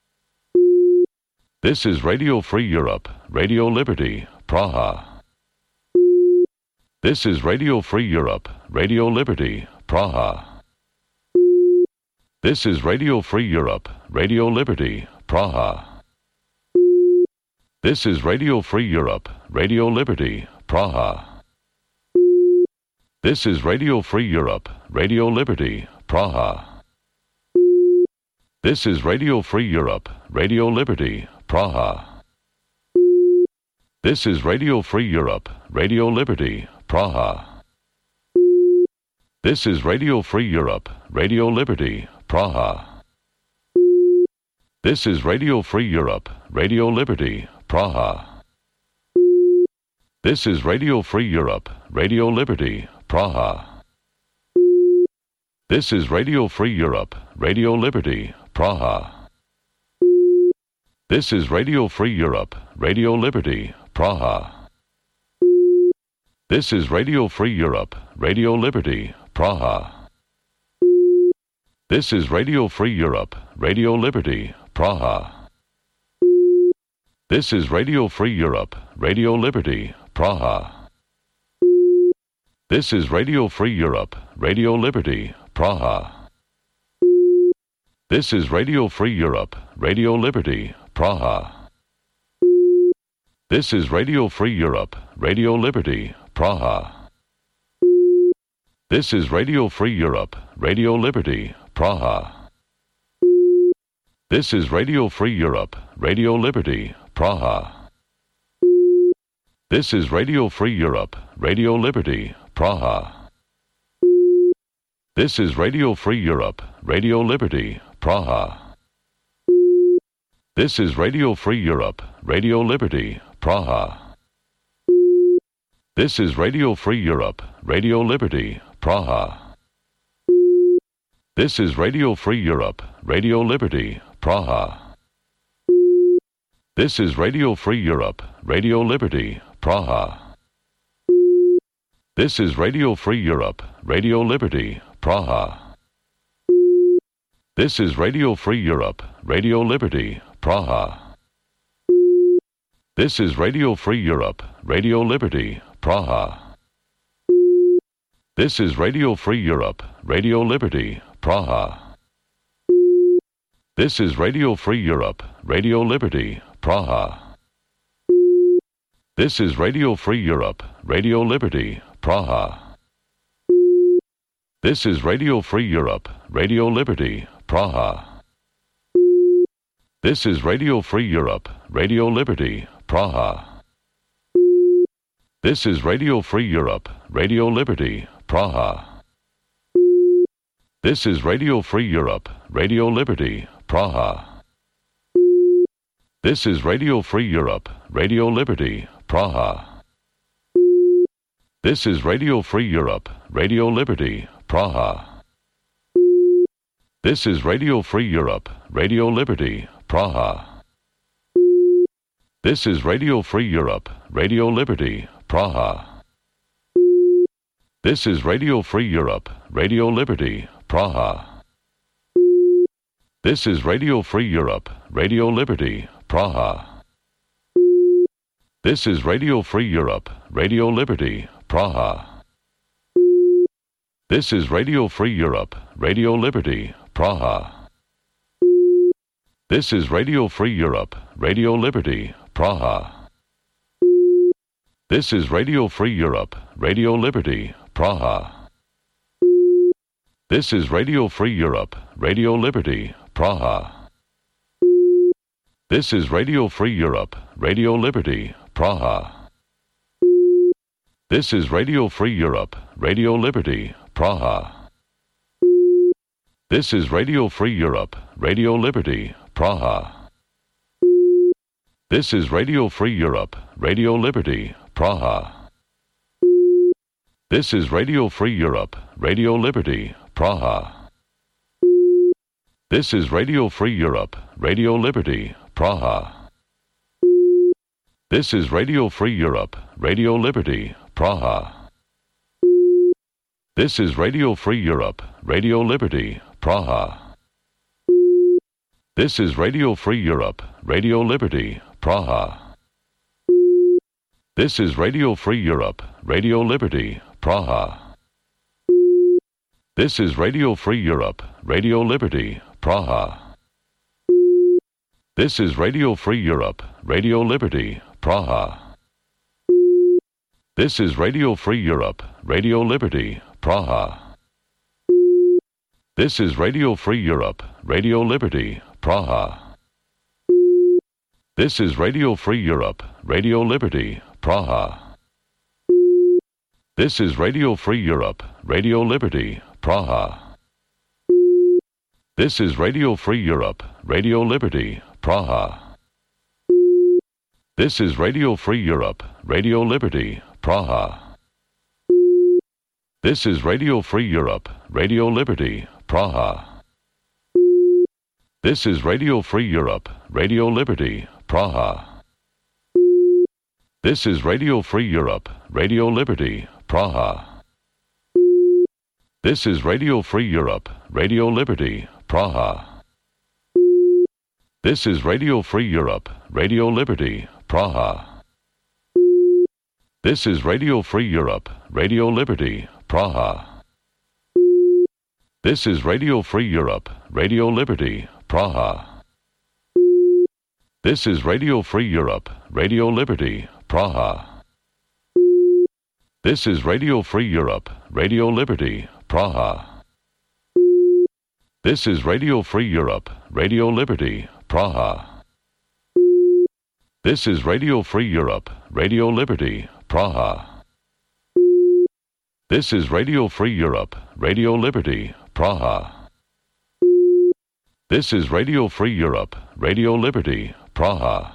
This is Radio Free Europe, Radio Liberty, Praha. This is Radio Free Europe, Radio Liberty, Praha. This is Radio Free Europe, Radio Liberty, Praha. This is Radio Free Europe, Radio Liberty, Praha. This is Radio Free Europe, Radio Liberty, Praha. This is Radio Free Europe, Radio Liberty, Praha. This is Radio Free Europe, Radio Liberty, Praha. This is Radio Free Europe, Radio Liberty, Praha. This is Radio Free Europe, Radio Liberty, Praha. This is Radio Free Europe, Radio Liberty, Praha. This is Radio Free Europe, Radio Liberty, Praha. This is Radio Free Europe, Radio Liberty, Praha. This is Radio Free Europe, Radio Liberty, Praha. This is Radio Free Europe, Radio Liberty, Praha. This is Radio Free Europe, Radio Liberty, Praha. This is Radio Free Europe, Radio Liberty, Praha. This is Radio Free Europe, Radio Liberty, Praha. This is Radio Free Europe, Radio Liberty, Praha. This is Radio Free Europe, Radio Liberty, Praha. This is Radio Free Europe, Radio Liberty, Praha. This is Radio Free Europe, Radio Liberty, Praha. This is Radio Free Europe, Radio Liberty, Praha. This is Radio Free Europe, Radio Liberty, Praha. This is Radio Free Europe, Radio Liberty, Praha. This is Radio Free Europe, Radio Liberty, Praha. This is Radio Free Europe, Radio Liberty, Praha. This is Radio Free Europe, Radio Liberty, Praha. This is Radio Free Europe, Radio Liberty, Praha. This is Radio Free Europe, Radio Liberty, Praha. This is Radio Free Europe, Radio Liberty, Praha. This is Radio Free Europe, Radio Liberty, Praha. This is Radio Free Europe, Radio Liberty, Praha. This is Radio Free Europe, Radio Liberty, Praha. This is Radio Free Europe, Radio Liberty, Praha. This is Radio Free Europe, Radio Liberty, Praha. This is Radio Free Europe, Radio Liberty, Praha. This is Radio Free Europe, Radio Liberty, Praha. This is Radio Free Europe, Radio Liberty, Praha. This is Radio Free Europe, Radio Liberty, Praha. This is Radio Free Europe, Radio Liberty, Praha. This is Radio Free Europe, Radio Liberty, Praha. This is Radio Free Europe, Radio Liberty, Praha. This is Radio Free Europe, Radio Liberty, Praha. This is Radio Free Europe, Radio Liberty, Praha. This is Radio Free Europe, Radio Liberty, Praha. This is Radio Free Europe, Radio Liberty, Praha. This is Radio Free Europe, Radio Liberty, Praha. This is Radio Free Europe, Radio Liberty, Praha. This is Radio Free Europe, Radio Liberty, Praha. This is Radio Free Europe, Radio Liberty, Praha. This is Radio Free Europe, Radio Liberty, Praha. This is Radio Free Europe, Radio Liberty, Praha. This is Radio Free Europe, Radio Liberty, Praha. This is Radio Free Europe, Radio Liberty, Praha. This is Radio Free Europe, Radio Liberty, Praha. This is Radio Free Europe, Radio Liberty, Praha. This is Radio Free Europe, Radio Liberty, Praha. This is Radio Free Europe, Radio Liberty, Praha. This is Radio Free Europe, Radio Liberty, Praha. This is Radio Free Europe, Radio Liberty, Praha. This is Radio Free Europe, Radio Liberty, Praha. This is Radio Free Europe, Radio Liberty, Praha. This is Radio Free Europe, Radio Liberty, Praha. This is Radio Free Europe, Radio Liberty, Praha. This is Radio Free Europe, Radio Liberty, Praha. This is Radio Free Europe, Radio Liberty, Praha. This is Radio Free Europe, Radio Liberty, Praha. This is Radio Free Europe, Radio Liberty, Praha. This is Radio Free Europe, Radio Liberty, Praha. This is Radio Free Europe, Radio Liberty, Praha. This is Radio Free Europe, Radio Liberty, Praha. This is Radio Free Europe, Radio Liberty, Praha. This is Radio Free Europe, Radio Liberty, Praha. This is Radio Free Europe, Radio Liberty, Praha. This is Radio Free Europe, Radio Liberty, Praha. This is Radio Free Europe, Radio Liberty, Praha. This is Radio Free Europe, Radio Liberty, Praha. This is Radio Free Europe, Radio Liberty, Praha.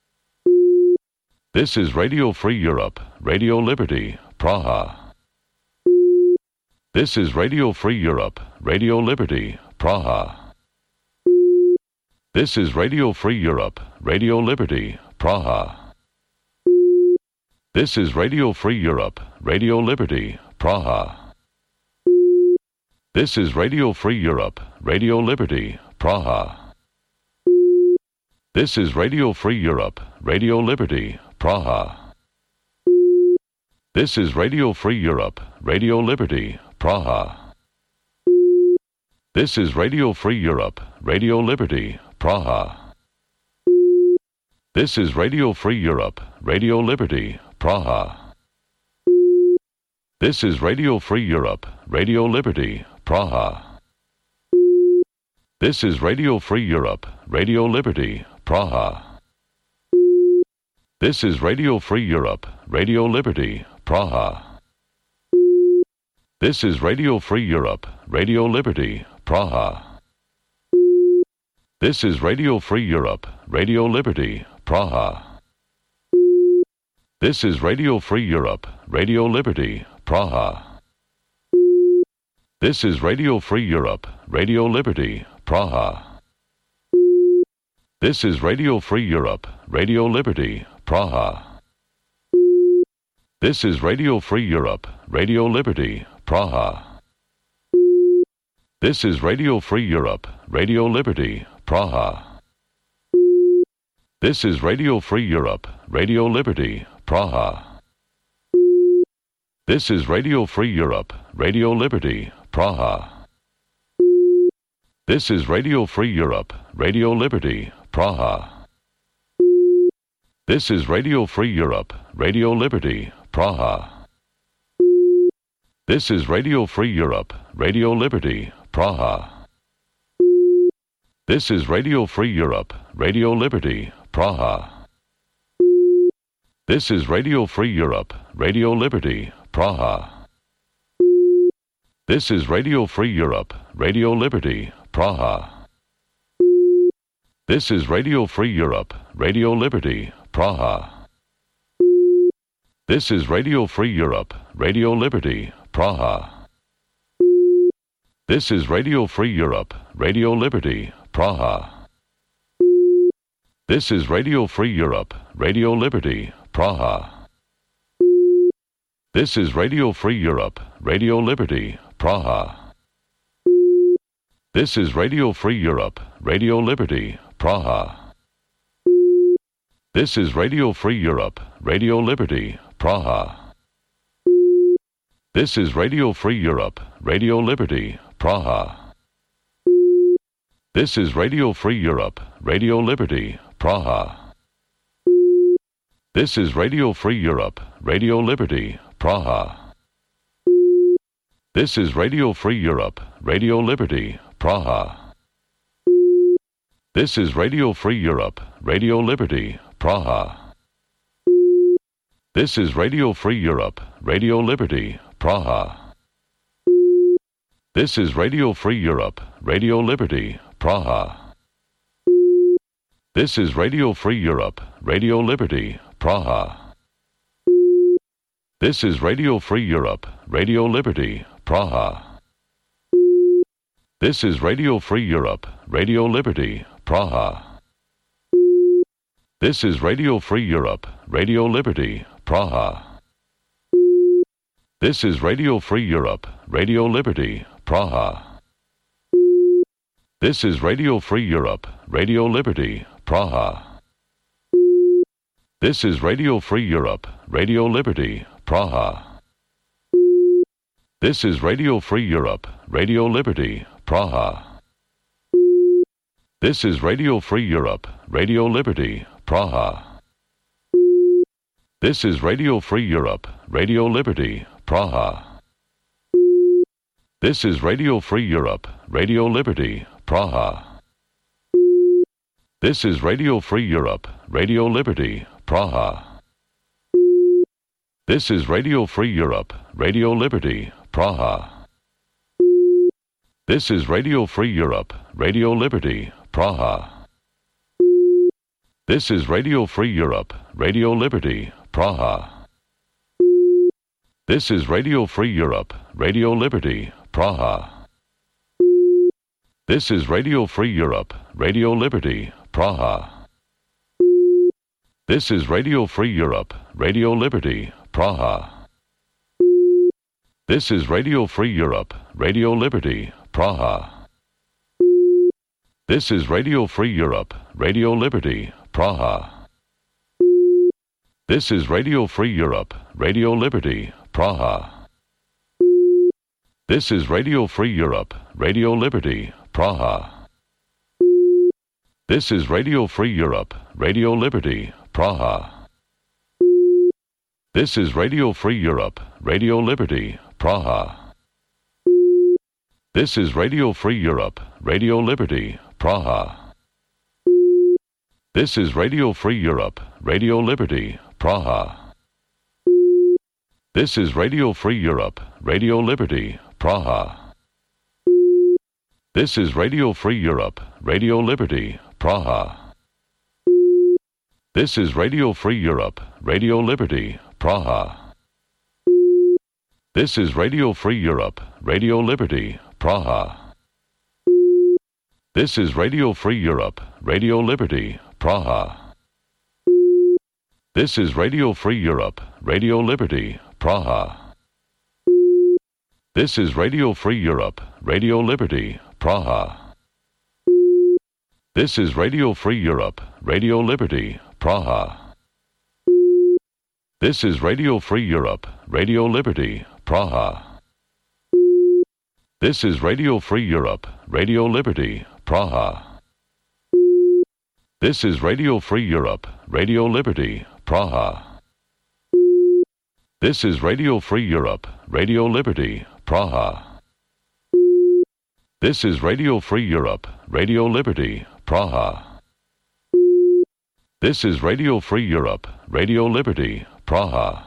This is Radio Free Europe, Radio Liberty, Praha. This is Radio Free Europe, Radio Liberty, Praha. This is Radio Free Europe, Radio Liberty, Praha. This is Radio Free Europe, Radio Liberty, Praha. This is Radio Free Europe, Radio Liberty, Praha. This is Radio Free Europe, Radio Liberty, Praha. This is Radio Free Europe, Radio Liberty, Praha. This is Radio Free Europe, Radio Liberty, Praha. This is Radio Free Europe, Radio Liberty, Praha. This is Radio Free Europe, Radio Liberty, Praha. This is Radio Free Europe, Radio Liberty, Praha. This is Radio Free Europe, Radio Liberty, Praha. This is Radio Free Europe, Radio Liberty, Praha. This is Radio Free Europe, Radio Liberty, Praha. This is Radio Free Europe, Radio Liberty, Praha. This is Radio Free Europe, Radio Liberty, Praha. This is Radio Free Europe, Radio Liberty, Praha. This is Radio Free Europe, Radio Liberty, Praha. This is Radio Free Europe, Radio Liberty, Praha. This is Radio Free Europe, Radio Liberty, Praha. This is Radio Free Europe, Radio Liberty, Praha. This is Radio Free Europe, Radio Liberty, Praha. This is Radio Free Europe, Radio Liberty, Praha. This is Radio Free Europe, Radio Liberty, Praha. This is Radio Free Europe, Radio Liberty, Praha. This is Radio Free Europe, Radio Liberty, Praha. This is Radio Free Europe, Radio Liberty, Praha. This is Radio Free Europe, Radio Liberty, Praha. This is Radio Free Europe, Radio Liberty, Praha. This is Radio Free Europe, Radio Liberty, Praha. This is Radio Free Europe, Radio Liberty, Praha. This is Radio Free Europe, Radio Liberty, Praha. This is Radio Free Europe, Radio Liberty, Praha. This is Radio Free Europe, Radio Liberty, Praha. This is Radio Free Europe, Radio Liberty, Praha. This is Radio Free Europe, Radio Liberty, Praha. This is Radio Free Europe, Radio Liberty, Praha. This is Radio Free Europe, Radio Liberty, Praha. This is Radio Free Europe, Radio Liberty, Praha. This is Radio Free Europe, Radio Liberty, Praha. This is Radio Free Europe, Radio Liberty, Praha. This is Radio Free Europe, Radio Liberty, Praha. This is Radio Free Europe, Radio Liberty, Praha. This is Radio Free Europe, Radio Liberty, Praha. This is Radio Free Europe, Radio Liberty, Praha. This is Radio Free Europe, Radio Liberty, Praha. This is Radio Free Europe, Radio Liberty, Praha. This is Radio Free Europe, Radio Liberty, Praha. This is Radio Free Europe, Radio Liberty, Praha. This is Radio Free Europe, Radio Liberty, Praha. This is Radio Free Europe, Radio Liberty, Praha. This is Radio Free Europe, Radio Liberty, Praha. This is Radio Free Europe, Radio Liberty, Praha. This is Radio Free Europe, Radio Liberty, Praha. This is Radio Free Europe, Radio Liberty, Praha. This is Radio Free Europe, Radio Liberty, Praha. This is Radio Free Europe, Radio Liberty, Praha. This is Radio Free Europe, Radio Liberty, Praha. This is Radio Free Europe, Radio Liberty, Praha. This is Radio Free Europe, Radio Liberty, Praha. This is Radio Free Europe, Radio Liberty, Praha. This is Radio Free Europe, Radio Liberty, Praha. This is Radio Free Europe, Radio Liberty, Praha. This is Radio Free Europe, Radio Liberty, Praha. This is Radio Free Europe, Radio Liberty, Praha. This is Radio Free Europe, Radio Liberty, Praha. This is Radio Free Europe, Radio Liberty, Praha. This is Radio Free Europe, Radio Liberty, Praha. This is Radio Free Europe, Radio Liberty, Praha. This is Radio Free Europe, Radio Liberty, Praha. This is Radio Free Europe, Radio Liberty, Praha. This is Radio Free Europe, Radio Liberty, Praha. This is Radio Free Europe, Radio Liberty, Praha. This is Radio Free Europe, Radio Liberty, Praha. This is Radio Free Europe, Radio Liberty, Praha. This is Radio Free Europe, Radio Liberty, Praha. This is Radio Free Europe, Radio Liberty, Praha. This is Radio Free Europe, Radio Liberty, Praha. This is Radio Free Europe, Radio Liberty, Praha. This is Radio Free Europe, Radio Liberty, Praha. This is Radio Free Europe, Radio Liberty, Praha.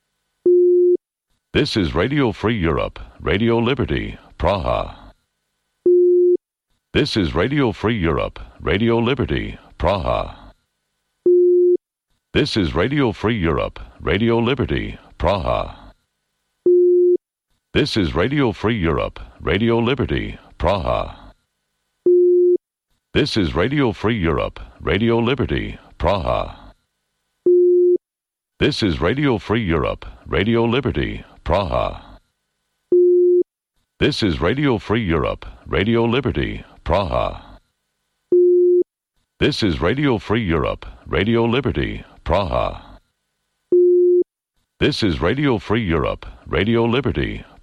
This is Radio Free Europe, Radio Liberty, Praha. This is Radio Free Europe, Radio Liberty, Praha. This is Radio Free Europe, Radio Liberty, Praha. This is Radio Free Europe, Radio Liberty, Praha. This is Radio Free Europe, Radio Liberty, Praha. This is Radio Free Europe, Radio Liberty, Praha. This is Radio Free Europe, Radio Liberty, Praha. This is Radio Free Europe, Radio Liberty, Praha. This is Radio Free Europe, Radio Liberty,